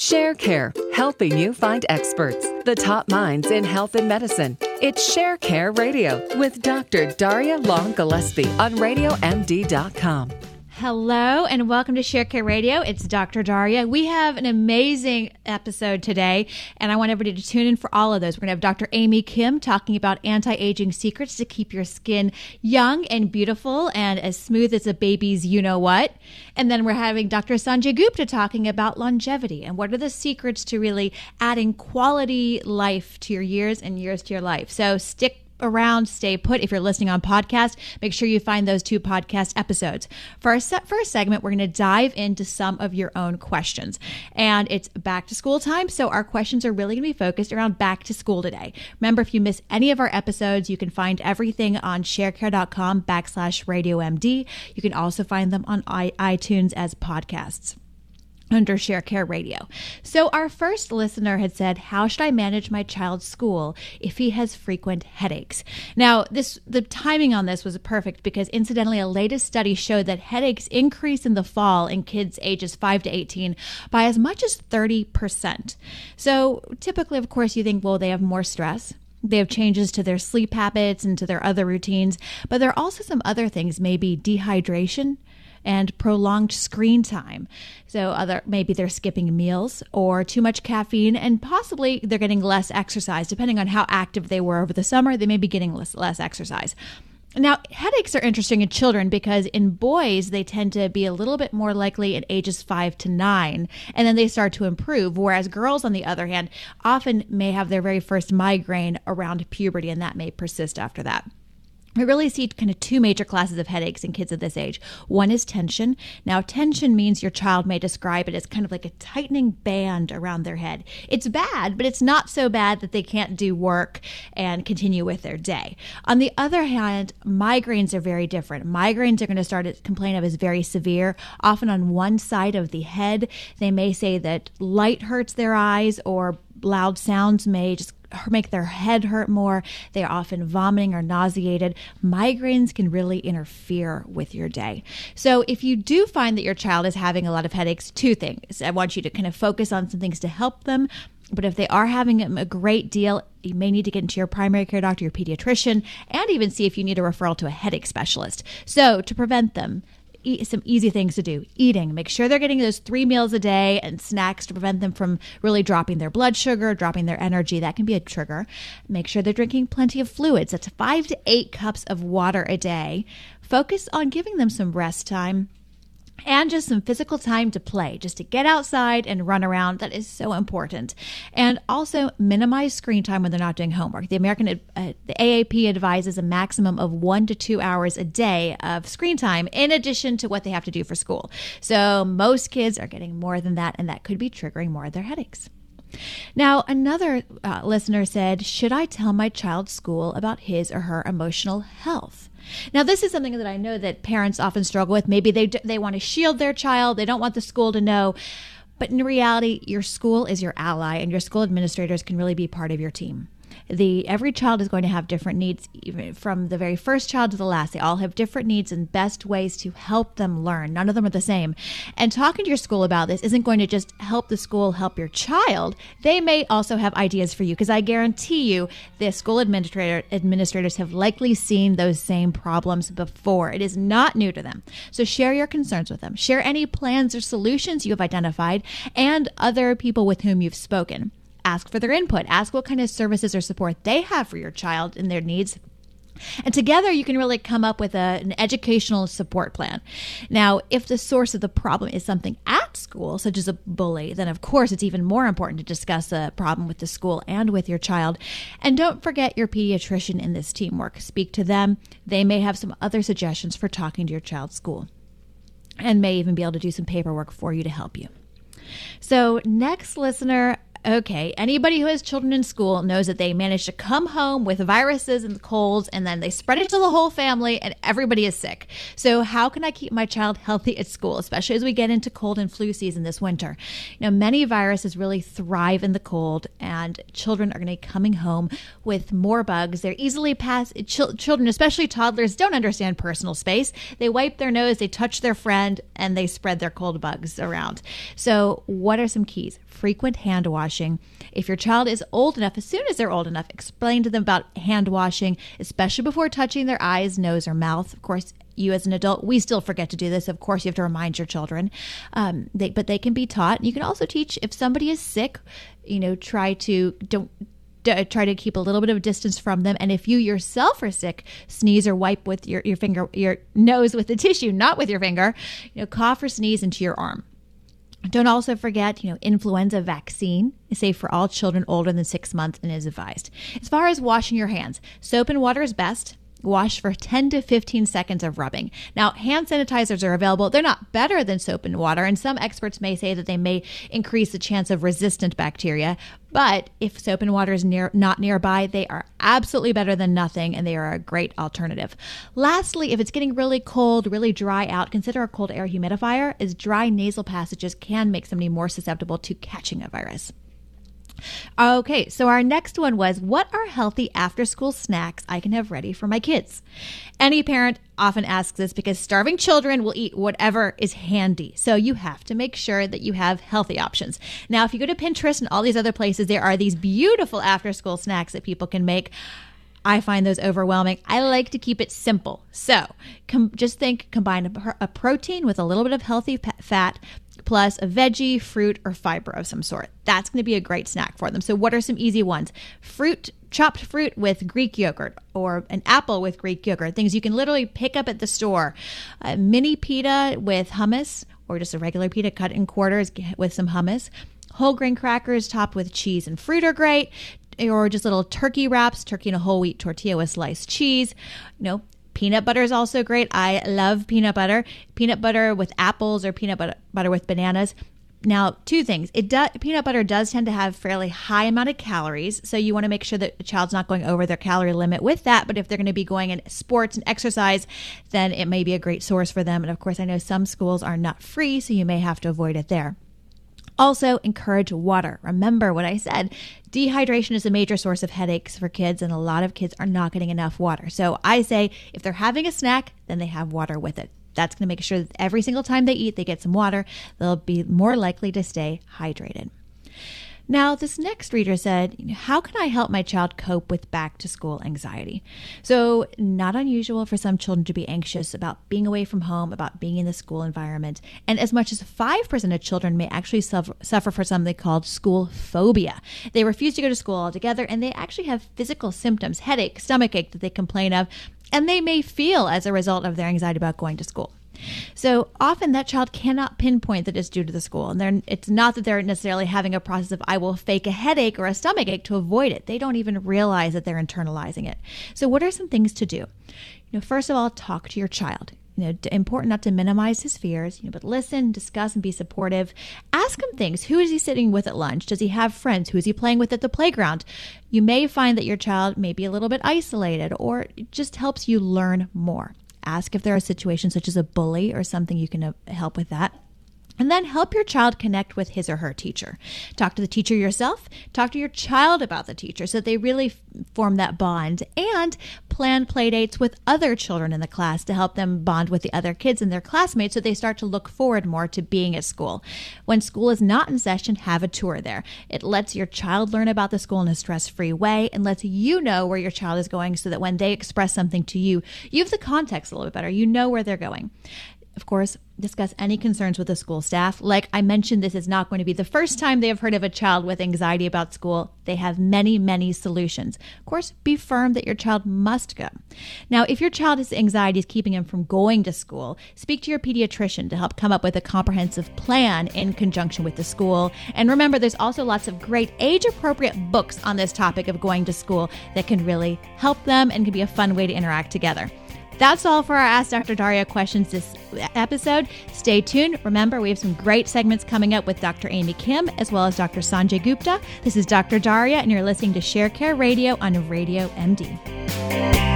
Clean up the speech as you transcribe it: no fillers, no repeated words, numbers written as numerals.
ShareCare, helping you find experts, the top minds in health and medicine. It's ShareCare Radio with Dr. Daria Long-Gillespie on RadioMD.com. Hello and welcome to ShareCare Radio. It's Dr. Daria. We have an amazing episode today, and I want everybody to tune in for all of those. We're going to have Dr. Amy Kim talking about anti-aging secrets to keep your skin young and beautiful and as smooth as a baby's you-know-what. And then we're having Dr. Sanjay Gupta talking about longevity and what are the secrets to really adding quality life to your years and years to your life. So stick around, stay put. If you're listening on podcast, make sure you find those two podcast episodes. For our first segment, we're going to dive into some of your own questions. And it's back to school time, so our questions are really going to be focused around back to school today. Remember, if you miss any of our episodes, you can find everything on sharecare.com/RadioMD. You can also find them on iTunes as podcasts under ShareCare Radio. So our first listener had said, how should I manage my child's school if he has frequent headaches? Now, the timing on this was perfect because incidentally, a latest study showed that headaches increase in the fall in kids ages 5 to 18 by as much as 30%. So typically, of course, you think, well, they have more stress. They have changes to their sleep habits and to their other routines, but there are also some other things, maybe dehydration and prolonged screen time. So maybe they're skipping meals or too much caffeine, and possibly they're getting less exercise. Depending on how active they were over the summer, they may be getting less exercise. Now, headaches are interesting in children because in boys, they tend to be a little bit more likely at ages 5 to 9, and then they start to improve, whereas girls, on the other hand, often may have their very first migraine around puberty, and that may persist after that. We really see kind of two major classes of headaches in kids at this age. One is tension. Now, tension means your child may describe it as kind of like a tightening band around their head. It's bad, but it's not so bad that they can't do work and continue with their day. On the other hand, migraines are very different. Migraines are going to start to complain of as very severe, often on one side of the head. They may say that light hurts their eyes or loud sounds may just make their head hurt more. They are often vomiting or nauseated. Migraines can really interfere with your day. So if you do find that your child is having a lot of headaches, two things. I want you to kind of focus on some things to help them. But if they are having a great deal, you may need to get into your primary care doctor, your pediatrician, and even see if you need a referral to a headache specialist. So to prevent them, some easy things to do. Eating. Make sure they're getting those 3 meals a day and snacks to prevent them from really dropping their blood sugar, dropping their energy. That can be a trigger. Make sure they're drinking plenty of fluids. That's 5 to 8 cups of water a day. Focus on giving them some rest time and just some physical time to play, just to get outside and run around. That is so important. And also minimize screen time when they're not doing homework. The AAP advises a maximum of 1 to 2 hours a day of screen time in addition to what they have to do for school. So most kids are getting more than that, and that could be triggering more of their headaches. Now, another listener said, should I tell my child's school about his or her emotional health? Now, this is something that I know that parents often struggle with. Maybe they want to shield their child. They don't want the school to know. But in reality, your school is your ally, and your school administrators can really be part of your team. Every child is going to have different needs, even from the very first child to the last. They all have different needs and best ways to help them learn. None of them are the same. And talking to your school about this isn't going to just help the school help your child. They may also have ideas for you, because I guarantee you the school administrators have likely seen those same problems before. It is not new to them. So share your concerns with them. Share any plans or solutions you have identified and other people with whom you've spoken. Ask for their input. Ask what kind of services or support they have for your child and their needs. And together you can really come up with an educational support plan. Now, if the source of the problem is something at school, such as a bully, then of course it's even more important to discuss the problem with the school and with your child. And don't forget your pediatrician in this teamwork. Speak to them. They may have some other suggestions for talking to your child's school and may even be able to do some paperwork for you to help you. So next listener okay, anybody who has children in school knows that they manage to come home with viruses and colds, and then they spread it to the whole family and everybody is sick. So how can I keep my child healthy at school, especially as we get into cold and flu season this winter? Many viruses really thrive in the cold, and children are going to be coming home with more bugs. They're easily children, especially toddlers, don't understand personal space. They wipe their nose, they touch their friend, and they spread their cold bugs around. So what are some keys? Frequent hand washing. If your child is old enough, as soon as they're old enough, explain to them about hand washing, especially before touching their eyes, nose, or mouth. Of course, you as an adult, we still forget to do this. Of course, you have to remind your children, but they can be taught. You can also teach if somebody is sick, try to keep a little bit of distance from them. And if you yourself are sick, sneeze or wipe with your finger, your nose with the tissue, not with your finger. Cough or sneeze into your arm. Don't also forget, influenza vaccine is safe for all children older than 6 months and is advised. As far as washing your hands, soap and water is best. Wash for 10 to 15 seconds of rubbing. Now, hand sanitizers are available. They're not better than soap and water, and some experts may say that they may increase the chance of resistant bacteria. But if soap and water is not nearby, they are absolutely better than nothing, and they are a great alternative. Lastly, if it's getting really cold, really dry out, consider a cold air humidifier, as dry nasal passages can make somebody more susceptible to catching a virus. Okay, so our next one was, what are healthy after-school snacks I can have ready for my kids? Any parent often asks this because starving children will eat whatever is handy. So you have to make sure that you have healthy options. Now, if you go to Pinterest and all these other places, there are these beautiful after-school snacks that people can make. I find those overwhelming. I like to keep it simple. So just combine a protein with a little bit of healthy fat, plus a veggie, fruit, or fiber of some sort. That's going to be a great snack for them. So what are some easy ones? Chopped fruit with Greek yogurt, or an apple with Greek yogurt, things you can literally pick up at the store. Mini pita with hummus, or just a regular pita cut in quarters with some hummus. Whole grain crackers topped with cheese and fruit are great, or just little turkey wraps, turkey and a whole wheat tortilla with sliced cheese. Peanut butter is also great. I love peanut butter. Peanut butter with apples or peanut butter with bananas. Now, two things. Peanut butter does tend to have fairly high amount of calories, so you want to make sure that the child's not going over their calorie limit with that. But if they're going to be going in sports and exercise, then it may be a great source for them. And of course, I know some schools are nut free, so you may have to avoid it there. Also, encourage water. Remember what I said. Dehydration is a major source of headaches for kids, and a lot of kids are not getting enough water. So I say if they're having a snack, then they have water with it. That's going to make sure that every single time they eat, they get some water. They'll be more likely to stay hydrated. Now, this next reader said, how can I help my child cope with back to school anxiety? So not unusual for some children to be anxious about being away from home, about being in the school environment. And as much as 5% of children may actually suffer from something called school phobia. They refuse to go to school altogether, and they actually have physical symptoms, headache, stomachache that they complain of, and they may feel as a result of their anxiety about going to school. So often that child cannot pinpoint that it's due to the school. And it's not that they're necessarily having a process of, I will fake a headache or a stomachache to avoid it. They don't even realize that they're internalizing it. So what are some things to do? First of all, talk to your child. Important not to minimize his fears, but listen, discuss, and be supportive. Ask him things. Who is he sitting with at lunch? Does he have friends? Who is he playing with at the playground? You may find that your child may be a little bit isolated, or it just helps you learn more. Ask if there are situations such as a bully or something you can help with that. And then help your child connect with his or her teacher. Talk to the teacher yourself. Talk to your child about the teacher so that they really form that bond. And plan play dates with other children in the class to help them bond with the other kids and their classmates so they start to look forward more to being at school. When school is not in session, have a tour there. It lets your child learn about the school in a stress-free way and lets you know where your child is going so that when they express something to you, you have the context a little bit better. You know where they're going. Of course, discuss any concerns with the school staff. Like I mentioned, this is not going to be the first time they have heard of a child with anxiety about school. They have many, many solutions. Of course, be firm that your child must go. Now, if your child's anxiety is keeping him from going to school, speak to your pediatrician to help come up with a comprehensive plan in conjunction with the school. And remember, there's also lots of great age-appropriate books on this topic of going to school that can really help them and can be a fun way to interact together. That's all for our Ask Dr. Daria questions this episode. Stay tuned. Remember, we have some great segments coming up with Dr. Amy Kim as well as Dr. Sanjay Gupta. This is Dr. Daria, and you're listening to Share Care Radio on Radio MD.